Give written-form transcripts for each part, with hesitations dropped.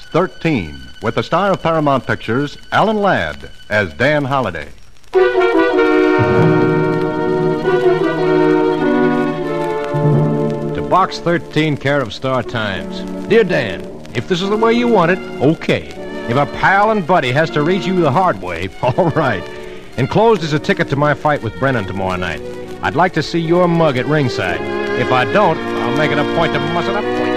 13, with the star of Paramount Pictures, Alan Ladd, as Dan Holliday. To Box 13, care of Star Times. Dear Dan, if this is the way you want it, okay. If a pal and buddy has to reach you the hard way, all right. Enclosed is a ticket to my fight with Brennan tomorrow night. I'd like to see your mug at ringside. If I don't, I'll make it a point to muss it up for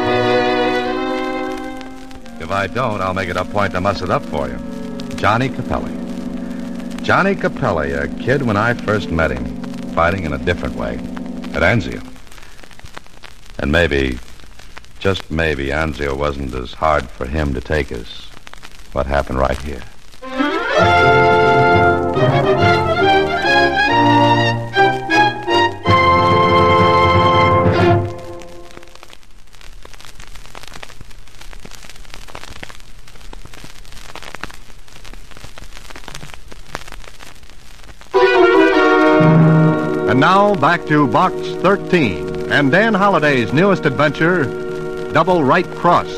you. If I don't, I'll make it a point to muss it up for you. Johnny Capelli. Johnny Capelli, a kid when I first met him, fighting in a different way, at Anzio. And maybe, just maybe, Anzio wasn't as hard for him to take as what happened right here. And now, back to Box 13 and Dan Holliday's newest adventure, Double Right Cross.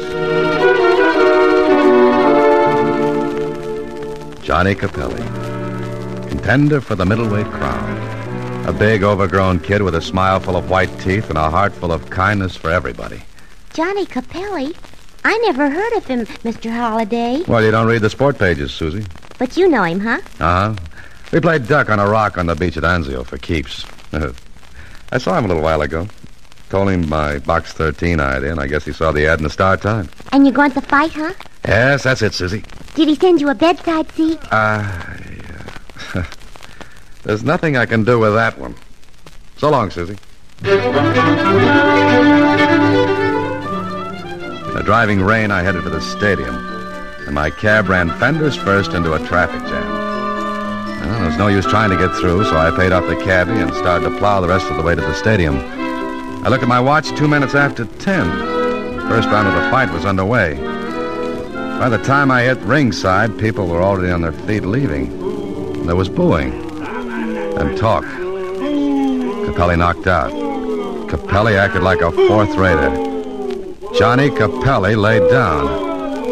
Johnny Capelli, contender for the middleweight crown. A big, overgrown kid with a smile full of white teeth and a heart full of kindness for everybody. Johnny Capelli? I never heard of him, Mr. Holliday. Well, you don't read the sport pages, Susie. But you know him, huh? Uh-huh. We played duck on a rock on the beach at Anzio for keeps. I saw him a little while ago. Told him my Box 13 idea, and I guess he saw the ad in the Star Times. And you're going to fight, huh? Yes, that's it, Susie. Did he send you a bedside seat? There's nothing I can do with that one. So long, Susie. In the driving rain, I headed for the stadium, and my cab ran fenders first into a traffic jam. Well, there was no use trying to get through, so I paid off the cabbie and started to plow the rest of the way to the stadium. I looked at my watch 2 minutes after 10. The first round of the fight was underway. By the time I hit ringside, people were already on their feet leaving. There was booing and talk. Capelli knocked out. Capelli acted like a fourth-rater. Johnny Capelli laid down.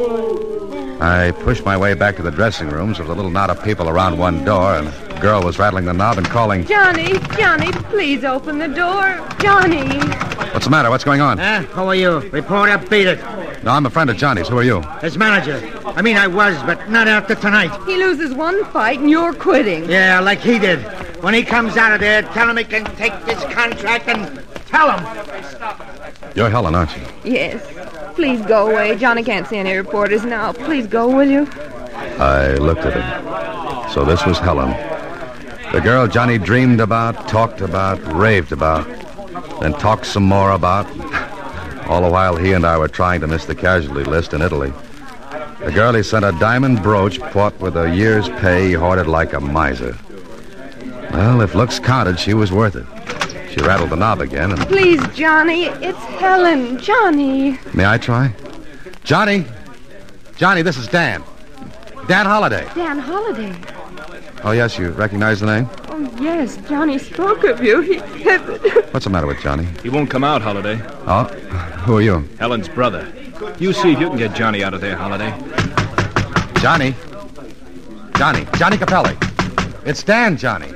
I pushed my way back to the dressing rooms with a little knot of people around one door, and a girl was rattling the knob and calling, Johnny, please open the door. Johnny. What's the matter? What's going on? Who are you? Reporter, beat it. No, I'm a friend of Johnny's. Who are you? His manager. I was, but not after tonight. He loses one fight and you're quitting. Yeah, like he did. When he comes out of there, tell him he can take this contract and tell him. You're Helen, aren't you? Yes. Please go away. Johnny can't see any reporters now. Please go, will you? I looked at her. So this was Helen. The girl Johnny dreamed about, talked about, raved about, then talked some more about. All the while he and I were trying to miss the casualty list in Italy. The girl he sent a diamond brooch bought with a year's pay he hoarded like a miser. Well, if looks counted, she was worth it. She rattled the knob again and... Please, Johnny, it's Helen. Johnny. May I try? Johnny! Johnny, this is Dan. Dan Holliday. Dan Holliday. Oh, yes, you recognize the name? Oh, yes, Johnny spoke of you. He said that... What's the matter with Johnny? He won't come out, Holliday. Oh? Who are you? Helen's brother. You see if you can get Johnny out of there, Holliday. Johnny? Johnny Capelli. It's Dan, Johnny.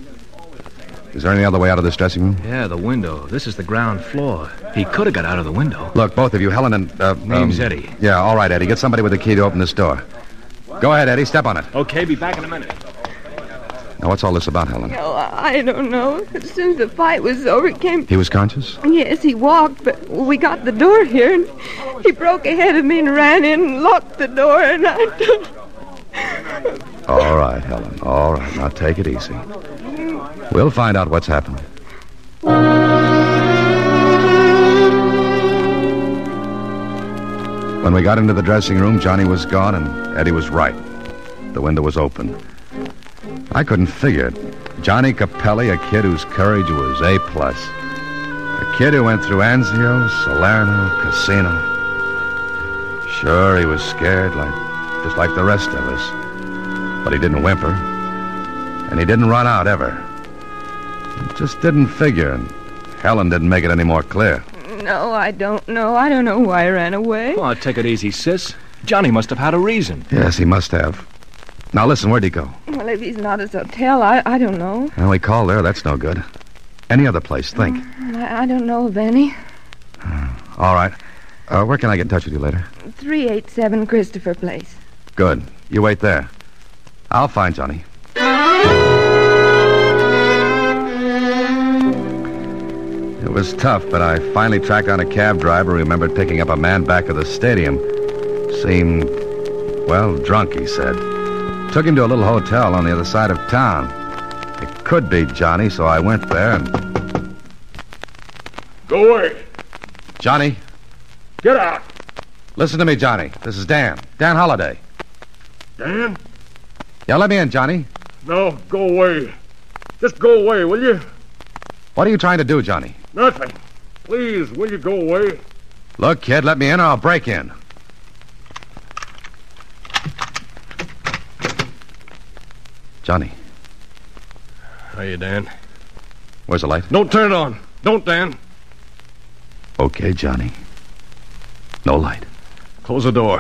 Is there any other way out of this dressing room? Yeah, the window. This is the ground floor. He could have got out of the window. Look, both of you, Helen and... Name's Eddie. Yeah, all right, Eddie. Get somebody with a key to open this door. Go ahead, Eddie. Step on it. Okay, be back in a minute. Now, what's all this about, Helen? Oh, I don't know. As soon as the fight was over, he came... He was conscious? Yes, he walked, but we got the door here, and he broke ahead of me and ran in and locked the door, and I... All right, Helen. All right. Now, take it easy. We'll find out what's happened. When we got into the dressing room, Johnny was gone, and Eddie was right. The window was open. I couldn't figure it. Johnny Capelli, a kid whose courage was A+. A kid who went through Anzio, Salerno, Casino. Sure, he was scared, just like the rest of us. But he didn't whimper. And he didn't run out, ever. It just didn't figure, and Helen didn't make it any more clear. No, I don't know. I don't know why I ran away. Oh, take it easy, sis. Johnny must have had a reason. Yes, he must have. Now, listen, where'd he go? Well, if he's not at his hotel, I don't know. Well, we called there. That's no good. Any other place, think. I don't know of any. All right. Where can I get in touch with you later? 387 Christopher Place. Good. You wait there. I'll find Johnny. It was tough, but I finally tracked down a cab driver who remembered picking up a man back of the stadium. Seemed, well, drunk, he said. Took him to a little hotel on the other side of town. It could be Johnny, so I went there and... Go away. Johnny? Get out. Listen to me, Johnny. This is Dan. Dan Holliday. Dan? Yeah, let me in, Johnny. No, go away. Just go away, will you? What are you trying to do, Johnny? Nothing. Please, will you go away? Look, kid, let me in or I'll break in. Johnny. Hiya, Dan. Where's the light? Don't turn it on. Don't, Dan. Okay, Johnny. No light. Close the door.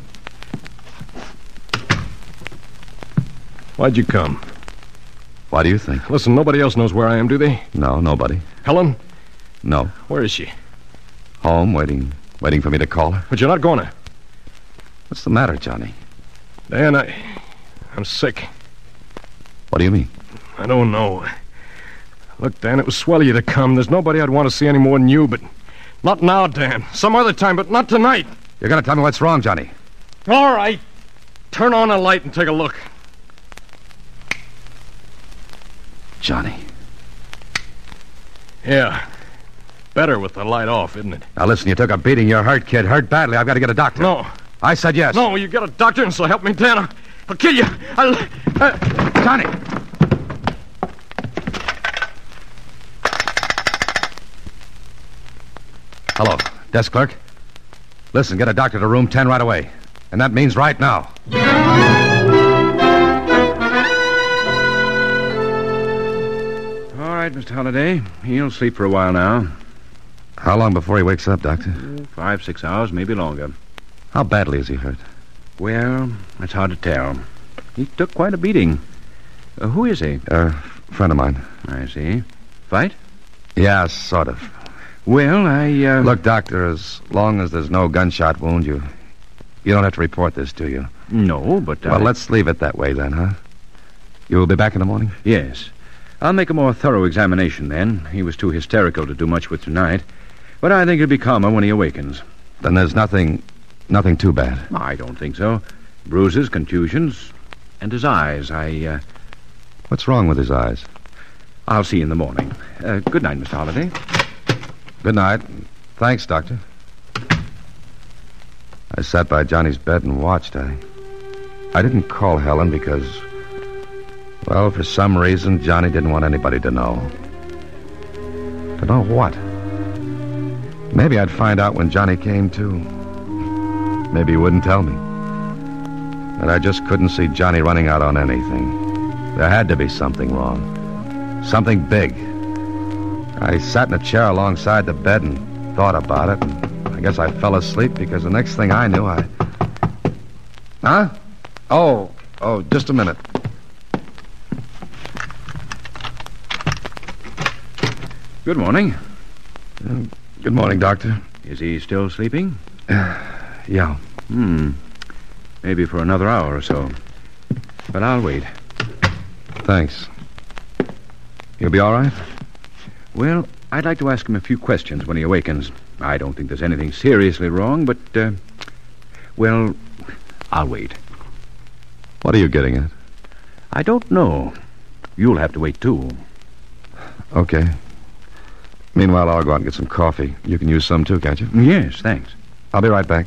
Why'd you come? Why do you think? Listen, nobody else knows where I am, do they? No, nobody. Helen? No. Where is she? Home, waiting for me to call her. But you're not going to. What's the matter, Johnny? Dan, I'm sick. What do you mean? I don't know. Look, Dan, it was swell of you to come. There's nobody I'd want to see any more than you, but not now, Dan. Some other time, but not tonight. You're going to tell me what's wrong, Johnny. All right. Turn on a light and take a look. Johnny. Yeah. Better with the light off, isn't it? Now, listen, you took a beating. You're hurt, kid. Hurt badly. I've got to get a doctor. No. I said yes. No, you get a doctor, and so help me, Dan. I'll kill you. Johnny! Hello, desk clerk. Listen, get a doctor to room 10 right away. And that means right now. All right, Mr. Holliday. He'll sleep for a while now. How long before he wakes up, Doctor? 5-6 hours, maybe longer. How badly is he hurt? Well, it's hard to tell. He took quite a beating. Who is he? Friend of mine. I see. Fight? Yeah, sort of. Well, Look, Doctor, as long as there's no gunshot wound, you don't have to report this, do you? No, but... Well, let's leave it that way, then, huh? You will be back in the morning? Yes. I'll make a more thorough examination, then. He was too hysterical to do much with tonight. But I think he'll be calmer when he awakens. Then there's nothing too bad. I don't think so. Bruises, contusions, and his eyes. What's wrong with his eyes? I'll see you in the morning. Good night, Mr. Holliday. Good night. Thanks, Doctor. I sat by Johnny's bed and watched. I didn't call Helen because, well, for some reason, Johnny didn't want anybody to know. To know what? Maybe I'd find out when Johnny came to. Maybe he wouldn't tell me. But I just couldn't see Johnny running out on anything. There had to be something wrong. Something big. I sat in a chair alongside the bed and thought about it, and I guess I fell asleep because the next thing I knew, Huh? Oh, just a minute. Good morning. Good morning, Doctor. Is he still sleeping? Yeah. Maybe for another hour or so. But I'll wait. Thanks. You'll be all right? Well, I'd like to ask him a few questions when he awakens. I don't think there's anything seriously wrong, but, well, I'll wait. What are you getting at? I don't know. You'll have to wait, too. Okay. Meanwhile, I'll go out and get some coffee. You can use some, too, can't you? Yes, thanks. I'll be right back.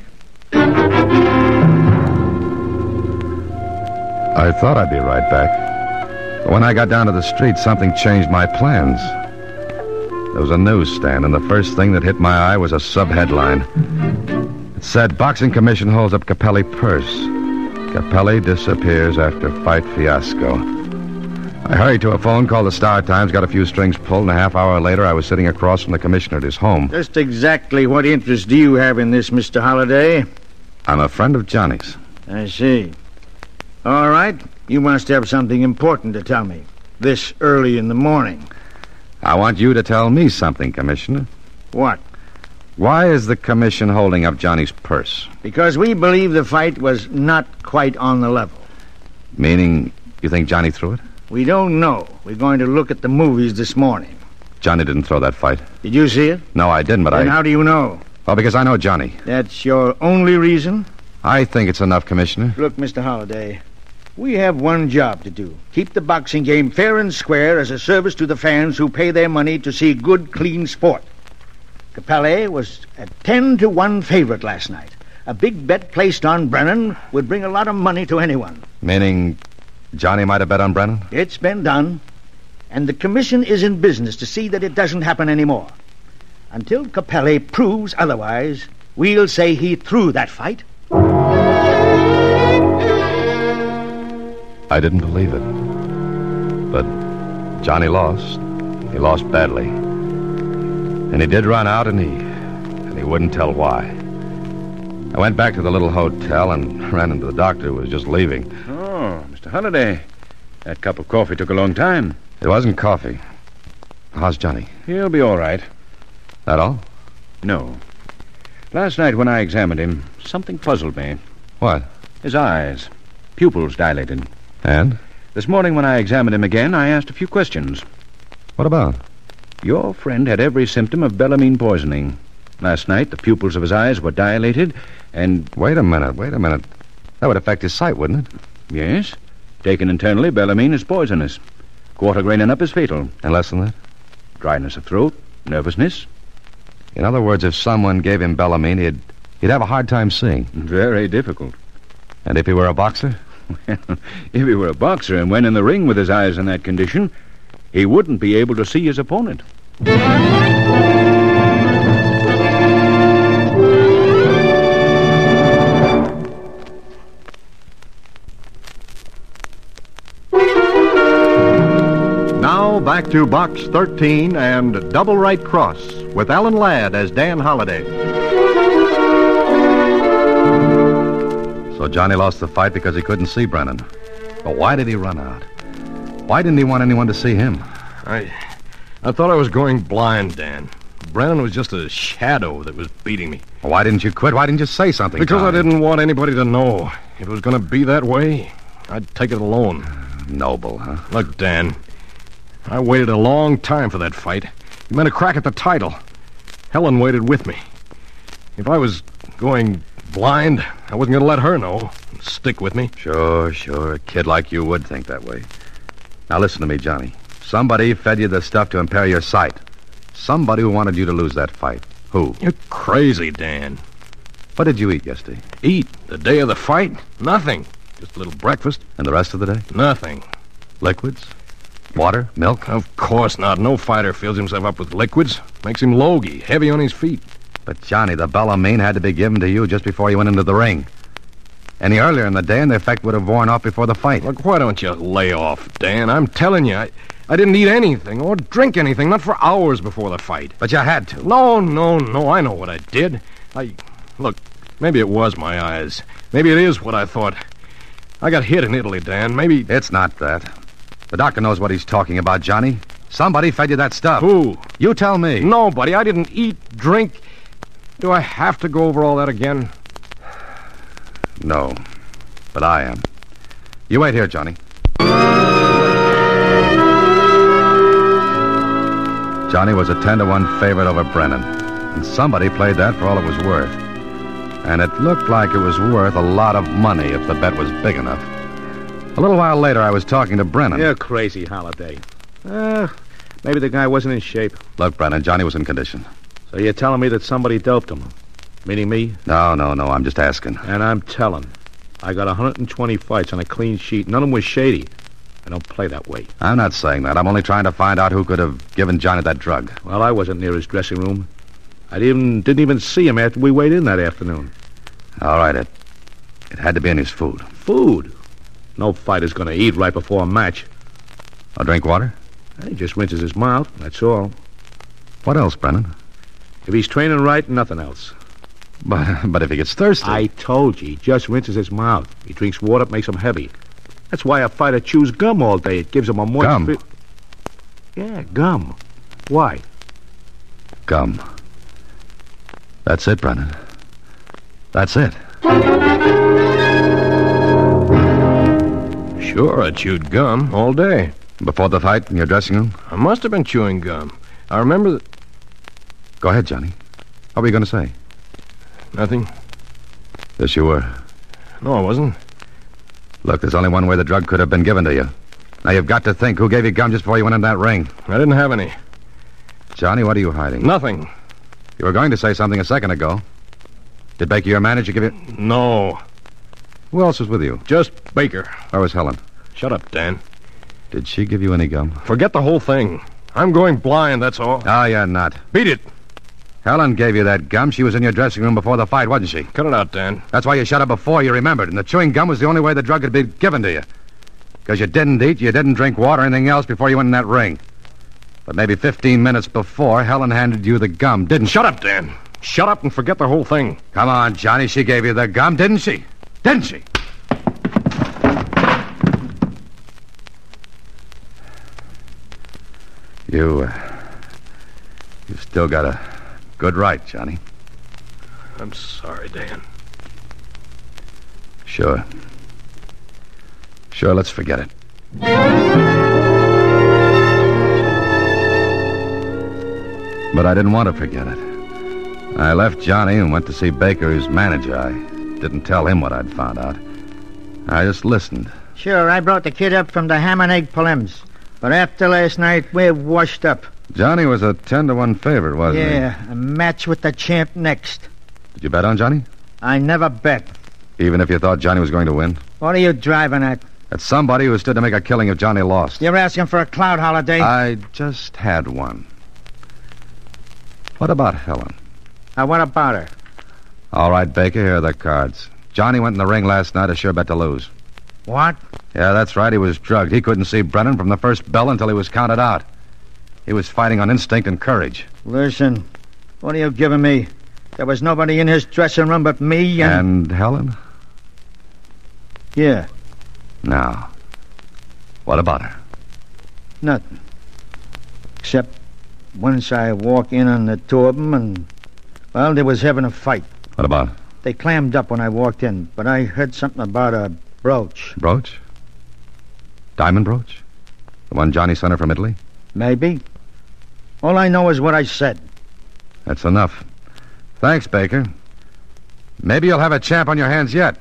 I thought I'd be right back. But when I got down to the street, something changed my plans. There was a newsstand, and the first thing that hit my eye was a sub-headline. It said, Boxing Commission holds up Capelli purse. Capelli disappears after fight fiasco. I hurried to a phone, called the Star Times, got a few strings pulled, and a half hour later I was sitting across from the commissioner at his home. Just exactly what interest do you have in this, Mr. Holliday? I'm a friend of Johnny's. I see. All right. You must have something important to tell me. This early in the morning. I want you to tell me something, Commissioner. What? Why is the commission holding up Johnny's purse? Because we believe the fight was not quite on the level. Meaning, you think Johnny threw it? We don't know. We're going to look at the movies this morning. Johnny didn't throw that fight. Did you see it? No, I didn't, but Then how do you know? Well, because I know Johnny. That's your only reason? I think it's enough, Commissioner. Look, Mr. Holliday, we have one job to do. Keep the boxing game fair and square as a service to the fans who pay their money to see good, clean sport. Capelli was a 10-1 favorite last night. A big bet placed on Brennan would bring a lot of money to anyone. Meaning Johnny might have bet on Brennan? It's been done. And the commission is in business to see that it doesn't happen anymore. Until Capelli proves otherwise, we'll say he threw that fight. I didn't believe it. But Johnny lost. He lost badly. And he did run out, and he wouldn't tell why. I went back to the little hotel and ran into the doctor who was just leaving. Oh, Mr. Holliday. That cup of coffee took a long time. It wasn't coffee. How's Johnny? He'll be all right. That all? No. Last night when I examined him, something puzzled me. What? His eyes. Pupils dilated. And? This morning when I examined him again, I asked a few questions. What about? Your friend had every symptom of Bellamine poisoning. Last night, the pupils of his eyes were dilated, and... Wait a minute. That would affect his sight, wouldn't it? Yes. Taken internally, Bellamine is poisonous. Quarter grain and up is fatal. And less than that? Dryness of throat, nervousness. In other words, if someone gave him Bellamine, he'd have a hard time seeing. Very difficult. And if he were a boxer? Well, if he were a boxer and went in the ring with his eyes in that condition, he wouldn't be able to see his opponent. Now back to Box 13 and Double Right Cross with Alan Ladd as Dan Holliday. So Johnny lost the fight because he couldn't see Brennan. But why did he run out? Why didn't he want anyone to see him? I thought I was going blind, Dan. Brennan was just a shadow that was beating me. Why didn't you quit? Why didn't you say something? Because Tommy? I didn't want anybody to know. If it was going to be that way, I'd take it alone. Noble, huh? Look, Dan, I waited a long time for that fight. It meant a crack at the title. Helen waited with me. If I was going blind, I wasn't going to let her know. Stick with me. Sure. A kid like you would think that way. Now listen to me, Johnny. Somebody fed you the stuff to impair your sight. Somebody who wanted you to lose that fight. Who? You're crazy, Dan. What did you eat yesterday? Eat? The day of the fight? Nothing. Just a little breakfast. And the rest of the day? Nothing. Liquids? Water? Milk? Of course not. No fighter fills himself up with liquids. Makes him logy, heavy on his feet. But, Johnny, the Bellamine had to be given to you just before you went into the ring. Any earlier in the day, and the effect would have worn off before the fight. Look, why don't you lay off, Dan? I'm telling you, I didn't eat anything or drink anything, not for hours before the fight. But you had to. No, I know what I did. Look, maybe it was my eyes. Maybe it is what I thought. I got hit in Italy, Dan. Maybe... It's not that. The doctor knows what he's talking about, Johnny. Somebody fed you that stuff. Who? You tell me. Nobody. I didn't eat, drink. Do I have to go over all that again? No, but I am. You wait here, Johnny. Johnny was a 10-1 favorite over Brennan, and somebody played that for all it was worth. And it looked like it was worth a lot of money if the bet was big enough. A little while later, I was talking to Brennan. You're crazy, Holliday. Maybe the guy wasn't in shape. Look, Brennan, Johnny was in condition. So you're telling me that somebody doped him? Meaning me? No, I'm just asking. And I'm telling. I got 120 fights on a clean sheet. None of them was shady. I don't play that way. I'm not saying that. I'm only trying to find out who could have given Johnny that drug. Well, I wasn't near his dressing room. I didn't even see him after we weighed in that afternoon. All right, it had to be in his food. Food? No fighter's going to eat right before a match. I'll drink water? He just rinses his mouth, that's all. What else, Brennan? If he's training right, nothing else. But if he gets thirsty... I told you, he just rinses his mouth. He drinks water, it makes him heavy. That's why a fighter chews gum all day. It gives him a moist... Gum? Yeah, gum. Why? Gum. That's it, Brennan. That's it. Sure, I chewed gum all day. Before the fight in your dressing room? I must have been chewing gum. I remember that... Go ahead, Johnny. What were you going to say? Nothing. Yes, you were. No, I wasn't. Look, there's only one way the drug could have been given to you. Now, you've got to think who gave you gum just before you went in that ring. I didn't have any. Johnny, what are you hiding? Nothing. You were going to say something a second ago. Did Baker, your manager, give you... No. Who else was with you? Just Baker. Where was Helen? Shut up, Dan. Did she give you any gum? Forget the whole thing. I'm going blind, that's all. Oh, you're not. Beat it. Helen gave you that gum. She was in your dressing room before the fight, wasn't she? Cut it out, Dan. That's why you shut up before you remembered. And the chewing gum was the only way the drug could be given to you. Because you didn't eat, you didn't drink water or anything else before you went in that ring. But maybe 15 minutes before, Helen handed you the gum, didn't she? Shut up, Dan. Shut up and forget the whole thing. Come on, Johnny. She gave you the gum, didn't she? Didn't she? You've still got a good right, Johnny. I'm sorry, Dan. Sure. Sure, let's forget it. But I didn't want to forget it. I left Johnny and went to see Baker, his manager. I didn't tell him what I'd found out. I just listened. Sure, I brought the kid up from the Ham and Egg Prelims. But after last night, we're washed up. Johnny was a 10-1 favorite, wasn't he? Yeah, a match with the champ next. Did you bet on Johnny? I never bet. Even if you thought Johnny was going to win? What are you driving at? At somebody who stood to make a killing if Johnny lost. You're asking for a cloud holiday? I just had one. What about Helen? What about her? All right, Baker, here are the cards. Johnny went in the ring last night, a sure bet to lose. What? Yeah, that's right. He was drugged. He couldn't see Brennan from the first bell until he was counted out. He was fighting on instinct and courage. Listen, what are you giving me? There was nobody in his dressing room but me And Helen? Yeah. Now, what about her? Nothing. Except once I walk in on the two of them and, well, they was having a fight. What about? They clammed up when I walked in, but I heard something about a brooch. Brooch? Diamond brooch? The one Johnny sent her from Italy? Maybe. All I know is what I said. That's enough. Thanks, Baker. Maybe you'll have a champ on your hands yet.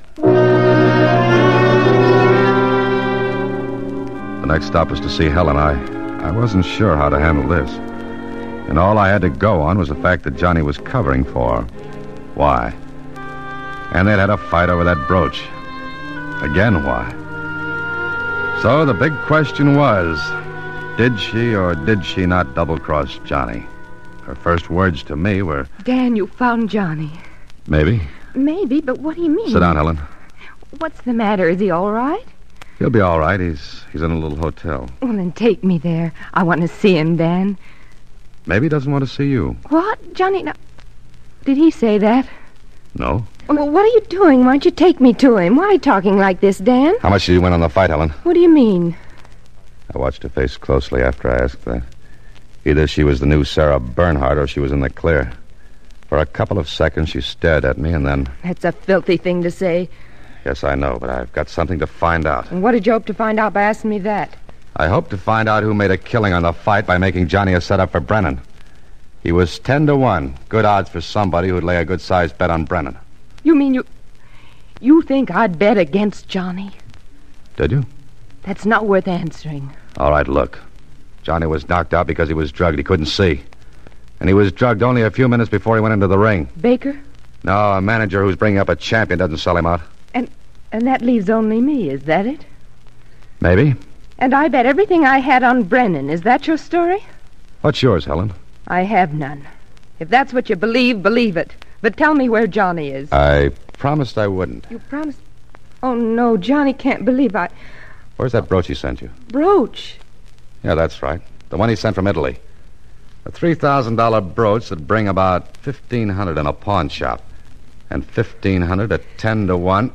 The next stop was to see Helen. I wasn't sure how to handle this. And all I had to go on was the fact that Johnny was covering for her. Why? And they'd had a fight over that brooch. Again, why? So the big question was, did she or did she not double-cross Johnny? Her first words to me were... Dan, you found Johnny. Maybe. Maybe, but what do you mean? Sit down, Helen. What's the matter? Is he all right? He'll be all right. He's in a little hotel. Well, then take me there. I want to see him, Dan. Maybe he doesn't want to see you. What? Johnny, now, did he say that? No. Well, what are you doing? Why don't you take me to him? Why are you talking like this, Dan? How much did you win on the fight, Helen? What do you mean? I watched her face closely after I asked that. Either she was the new Sarah Bernhardt or she was in the clear. For a couple of seconds, she stared at me, and then... That's a filthy thing to say. Yes, I know, but I've got something to find out. And what did you hope to find out by asking me that? I hope to find out who made a killing on the fight by making Johnny a setup for Brennan. He was 10-1. Good odds for somebody who'd lay a good-sized bet on Brennan. You mean you think I'd bet against Johnny? Did you? That's not worth answering. All right, look. Johnny was knocked out because he was drugged. He couldn't see. And he was drugged only a few minutes before he went into the ring. Baker? No, a manager who's bringing up a champion doesn't sell him out. And that leaves only me, is that it? Maybe. And I bet everything I had on Brennan. Is that your story? What's yours, Helen? I have none. If that's what you believe, believe it. But tell me where Johnny is. I promised I wouldn't. You promised? Oh, no, Johnny can't believe I... Where's that brooch he sent you? Brooch? Yeah, that's right. The one he sent from Italy. A $3,000 brooch that'd bring about $1,500 in a pawn shop. And $1,500 at 10 to 1.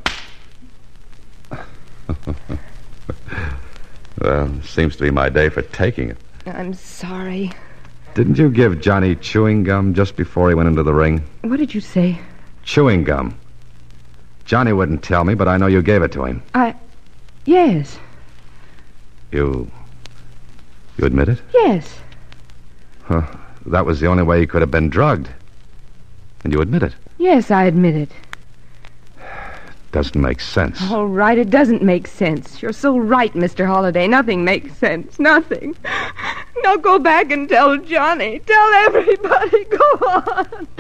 Well, seems to be my day for taking it. I'm sorry. Didn't you give Johnny chewing gum just before he went into the ring? What did you say? Chewing gum. Johnny wouldn't tell me, but I know you gave it to him. Yes. You admit it? Yes. Huh. That was the only way he could have been drugged. And you admit it? Yes, I admit it. Doesn't make sense. All right, it doesn't make sense. You're so right, Mr. Holliday. Nothing makes sense. Nothing. Now go back and tell Johnny. Tell everybody. Go on.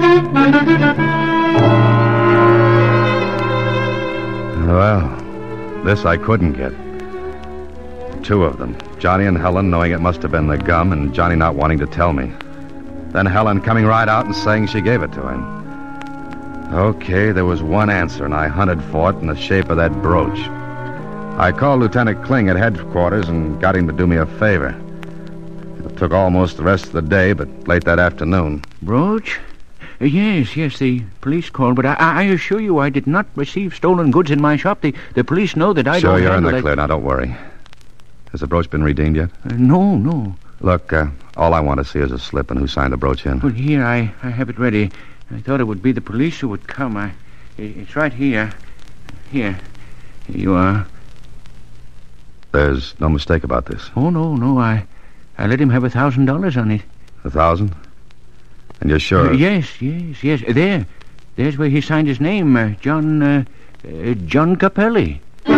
Well, this I couldn't get. Two of them. Johnny and Helen knowing it must have been the gum and Johnny not wanting to tell me. Then Helen coming right out and saying she gave it to him. Okay, there was one answer, and I hunted for it in the shape of that brooch. I called Lieutenant Kling at headquarters and got him to do me a favor. It took almost the rest of the day, but late that afternoon. Brooch? Yes, the police called, but I assure you I did not receive stolen goods in my shop. The police know that I don't Sure, you're in handle the that. clear. Now, don't worry. Has the brooch been redeemed yet? No. Look, all I want to see is a slip and who signed the brooch in. Well, here, I have it ready. I thought it would be the police who would come. It's right here. Here you are. There's no mistake about this. Oh, no. I let him have $1,000 on it. 1,000? And you're sure? Yes. There's where he signed his name, John Capelli.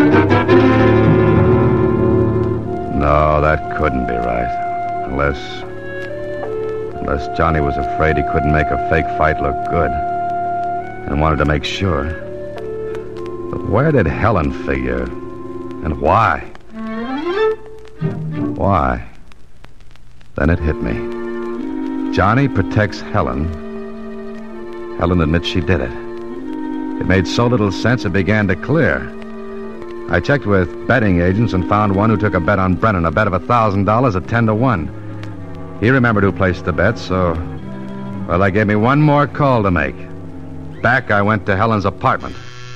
No, that couldn't be right. Unless Johnny was afraid he couldn't make a fake fight look good and wanted to make sure. But where did Helen figure? And why? Why? Then it hit me. Johnny protects Helen. Helen admits she did it. It made so little sense it began to clear. I checked with betting agents and found one who took a bet on Brennan, a bet of $1,000 at 10 to 1. He remembered who placed the bet, so... Well, they gave me one more call to make. Back I went to Helen's apartment.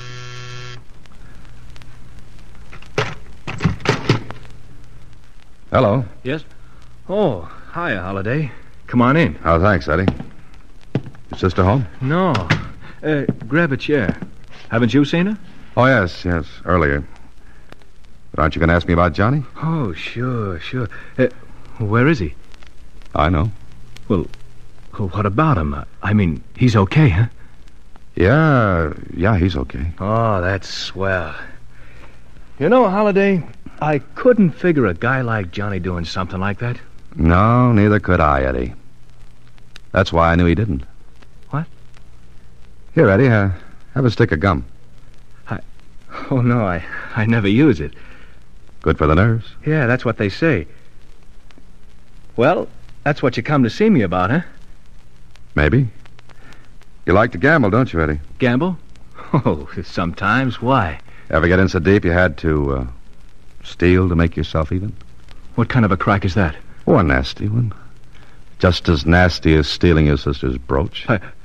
Hello. Yes? Oh, hi, Holiday. Come on in. Oh, thanks, Eddie. Your sister home? No. Grab a chair. Haven't you seen her? Oh, yes, earlier. But aren't you going to ask me about Johnny? Oh, sure. Where is he? I know. Well, what about him? I mean, he's okay, huh? Yeah, he's okay. Oh, that's swell. You know, Holiday, I couldn't figure a guy like Johnny doing something like that. No, neither could I, Eddie. That's why I knew he didn't. What? Here, Eddie, have a stick of gum. Oh, no, I never use it. Good for the nerves? Yeah, that's what they say. Well, that's what you come to see me about, huh? Maybe. You like to gamble, don't you, Eddie? Gamble? Oh, sometimes. Why? Ever get in so deep you had to steal to make yourself even? What kind of a crack is that? Oh, a nasty one. Just as nasty as stealing your sister's brooch.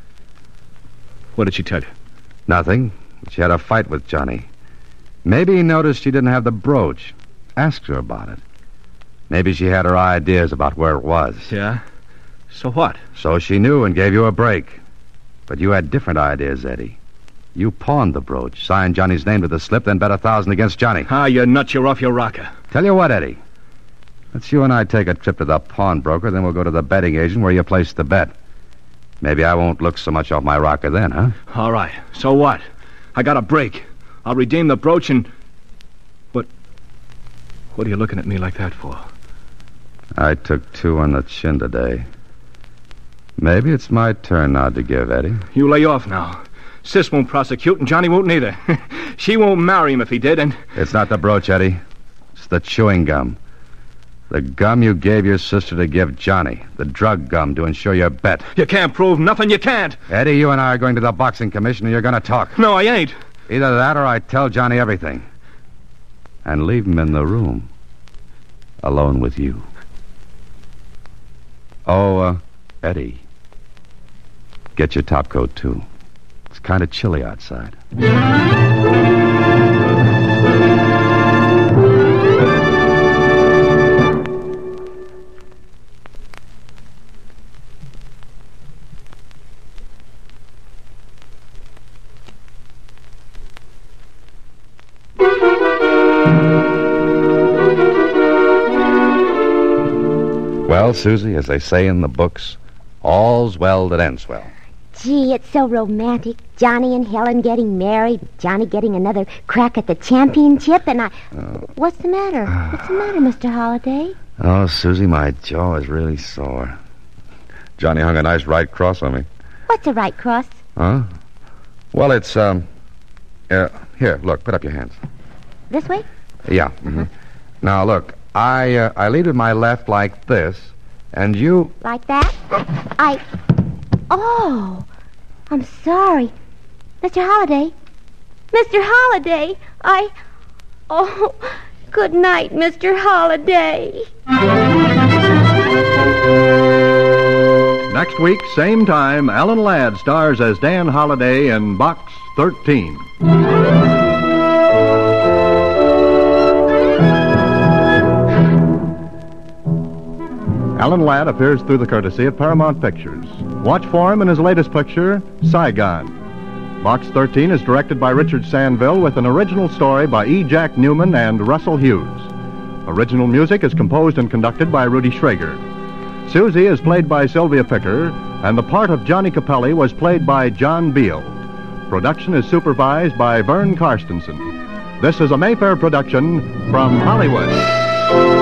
What did she tell you? Nothing. She had a fight with Johnny. Maybe he noticed she didn't have the brooch. Asked her about it. Maybe she had her ideas about where it was. Yeah? So what? So she knew and gave you a break. But you had different ideas, Eddie. You pawned the brooch, signed Johnny's name to the slip, then bet 1,000 against Johnny. You nuts, you're off your rocker. Tell you what, Eddie. Let's you and I take a trip to the pawnbroker, then we'll go to the betting agent where you placed the bet. Maybe I won't look so much off my rocker then, huh? All right. So what? I got a break. I'll redeem the brooch and... What are you looking at me like that for? I took 2 on the chin today. Maybe it's my turn now to give, Eddie. You lay off now. Sis won't prosecute, and Johnny won't neither. She won't marry him if he did, and... It's not the brooch, Eddie. It's the chewing gum. The gum you gave your sister to give Johnny. The drug gum to ensure your bet. You can't prove nothing. You can't. Eddie, you and I are going to the boxing commission, and you're going to talk. No, I ain't. Either that or I tell Johnny everything. And leave him in the room. alone with you. Oh, Eddie, get your top coat, too. It's kind of chilly outside. Well, Susie, as they say in the books, all's well that ends well. Gee, it's so romantic. Johnny and Helen getting married, Johnny getting another crack at the championship, and I... What's the matter? What's the matter, Mr. Holliday? Oh, Susie, my jaw is really sore. Johnny hung a nice right cross on me. What's a right cross? Huh? Well, it's, here, look, put up your hands. This way? Yeah. Mm-hmm. Now, look, I lead with my left like this, and you... Like that? Oh, I'm sorry. Mr. Holliday. Mr. Holliday, Oh, good night, Mr. Holliday. Next week, same time, Alan Ladd stars as Dan Holliday in Box 13. Alan Ladd appears through the courtesy of Paramount Pictures. Watch for him in his latest picture, Saigon. Box 13 is directed by Richard Sandville with an original story by E. Jack Newman and Russell Hughes. Original music is composed and conducted by Rudy Schrager. Susie is played by Sylvia Picker, and the part of Johnny Capelli was played by John Beal. Production is supervised by Vern Karstensen. This is a Mayfair production from Hollywood.